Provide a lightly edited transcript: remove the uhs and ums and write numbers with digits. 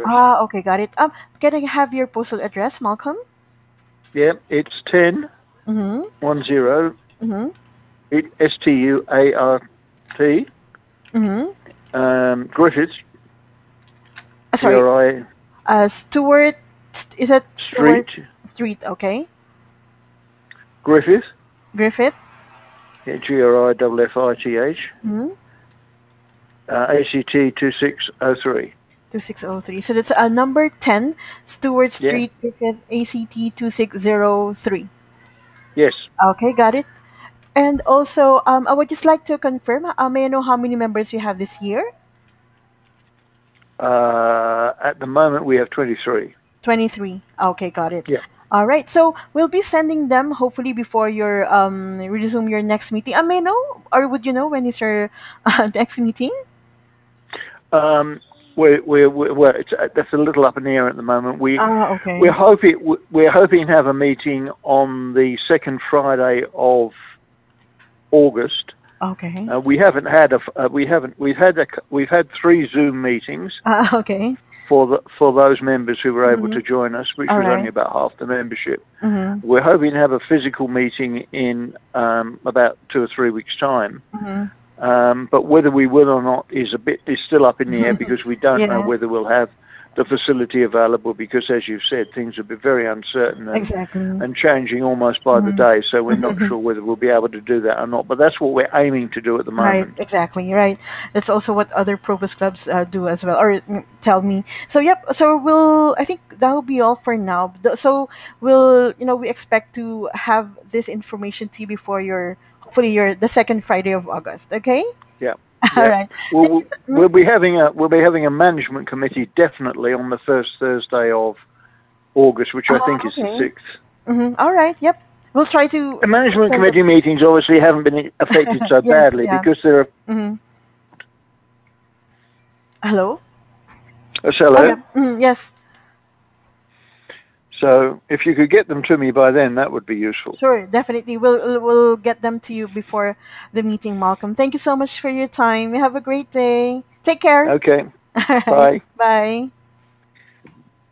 Ah, okay, got it. Can I have your postal address, Malcolm? Yeah, it's 10 Mm-hmm. 10 Mm-hmm. Stuart, Mm-hmm. Griffiths, Sorry, GRI Stewart, is that Street, Stewart Street? Okay. Griffith, Griffith. yeah, GRIFFITH, Mm-hmm. ACT 2603. 2603. So that's number 10, Stewart Yeah, Street, Griffith, ACT 2603. yes. Okay, got it. And also, I would just like to confirm, may I know how many members you have this year? At the moment, we have 23. 23. Okay, got it. Yeah. All right. So we'll be sending them hopefully before your resume your next meeting. May I know, or would you know when is your next meeting? Um, well, that's a little up in the air at the moment. Ah, We're okay. hoping to have a meeting on the second Friday of August. Okay. We've had three Zoom meetings Ah, okay. for those members who were able Mm-hmm. to join us, which All was only right. about half the membership. Mm-hmm. We're hoping to have a physical meeting in about 2 or 3 weeks' time. Mm-hmm. But whether we will or not is still up in the air because we don't know Yeah, whether we'll have the facility available because, as you've said, things have been very uncertain exactly. and changing almost by the day. So we're not Mm-hmm. sure whether we'll be able to do that or not. But that's what we're aiming to do at the Right, moment. exactly, right. That's also what other Probus clubs do as well, or tell me. So yep. So I think that will be all for now. So we expect to have this information to you before hopefully the second Friday of August. Okay. Yeah, All yeah. right. Well, Thank you. we'll be having a management committee definitely on the first Thursday of August, which I think is the Okay. 6th. All right. Yep. We'll try to The management send it. committee meetings obviously haven't been affected so Yes. badly Yeah. because there are. Mm-hmm. Hello. Oh Hello. yeah. Yes. So if you could get them to me by then, that would be useful. Sure, definitely. We'll get them to you before the meeting, Malcolm. Thank you so much for your time. You have a great day. Take care. Okay. All right. Bye. Bye.